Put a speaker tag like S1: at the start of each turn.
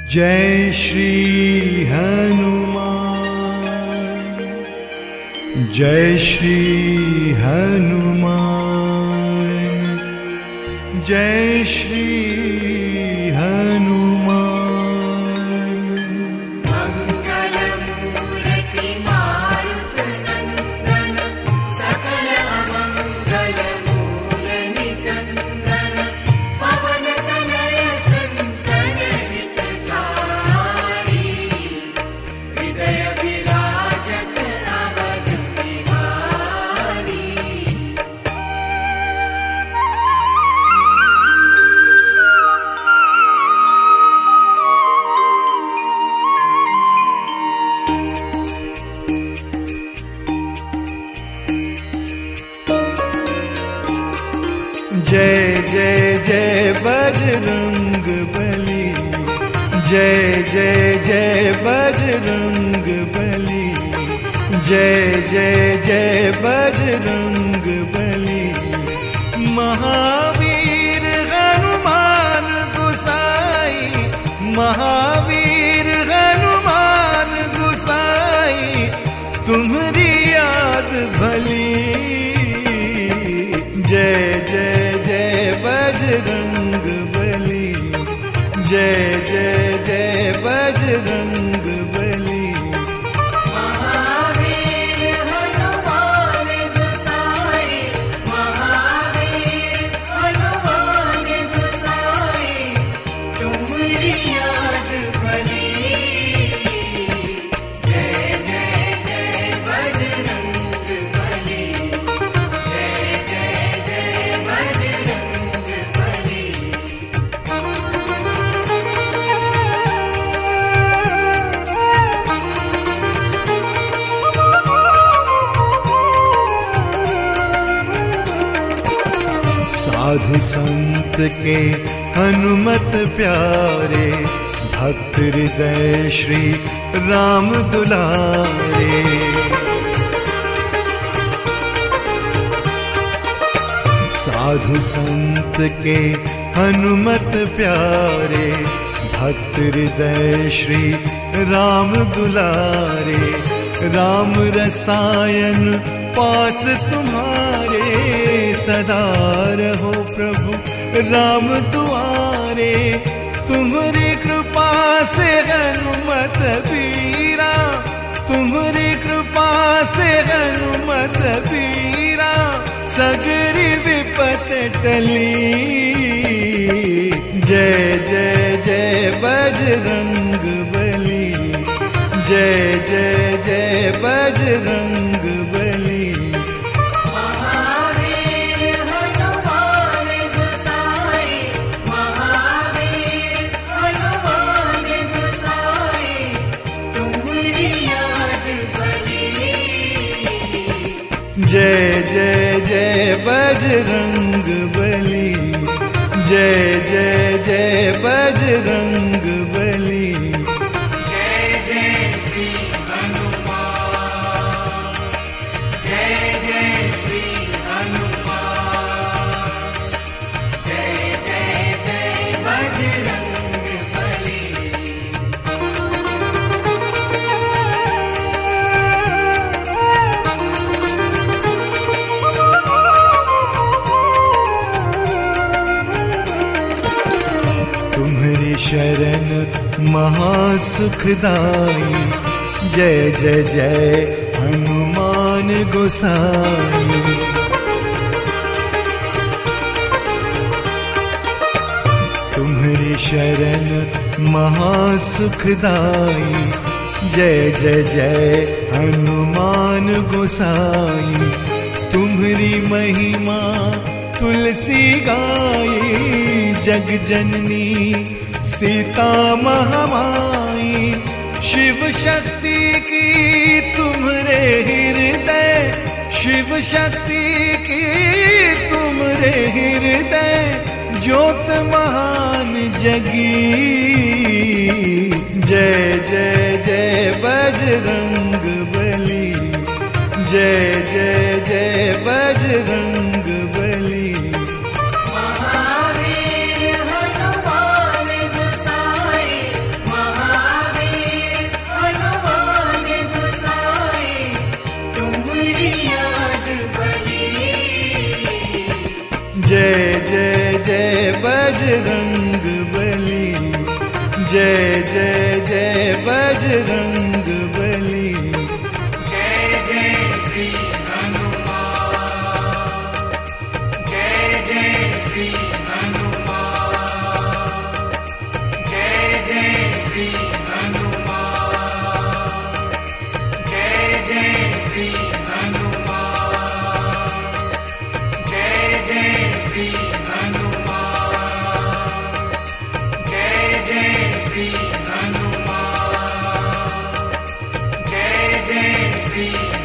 S1: जय श्री हनुमान, जय श्री हनुमान, जय श्री हनुमान। जय जय जय बजरंग बली, जय जय जय बजरंग बली, जय जय जय बजरंग बली। महावीर हनुमान गोसाई, महावीर हनुमान गोसाई, तुम्हारी याद भली। जय जय बजरंग बली, जय जय जय बजरंग बली।
S2: महावीर हनुमान गोसाई, महावीर हनुमान गोसाई, तुम्हारी याद भली। जय जय जय बजरंग बली, जय जय जय बजरंग बली।
S1: साधु संत के हनुमत प्यारे, भक्त हृदय श्री राम दुलारे। साधु संत के हनुमत प्यारे, भक्त हृदय श्री राम दुलारे। राम रसायन पास तुम्हारे, सदा रहो प्रभु राम दुआरे। तुम्हारी कृपा से हनुमत बीरा, तुम्हारी कृपा से हनुमत बीरा, सगरी विपत टली। जय जय जय बजरंग बली, जय जय जय बजरंग बली।
S2: महावीर हनुमान गोसाई, महावीर हनुमान गोसाई, तुम्हारी याद भली।
S1: जय जय जय बजरंग बली, जय जय जय बजरंग बली।
S2: जय जय श्री हनुमान, जय जय श्री हनुमान, जय जय जय बजरंग बली।
S1: तुम्हारी शरण महासुखदाई, जय जय जय हनुमान गोसाई। तुम्हारी शरण महासुखदाई, जय जय जय हनुमान गोसाई। तुम्हारी महिमा तुलसी गाई, जग जननी सीता महामाई। शिव शक्ति की तुम्हारे हृदय, शिव शक्ति की तुम्हारे हृदय, ज्योत महान जगी। जय जय जय बजरंग बली, जय जय जय बजरंग बली।
S2: महावीर हनुमान गोसाई,
S1: जय जय जय बजरंग बली।
S2: जय जय श्री हनुमान, जय जय श्री हनुमान, जय जय श्री हनुमान, जय जय श्री हनुमान, जय जय श्री हनुमान, जय जय श्री हनुमान, जय जय श्री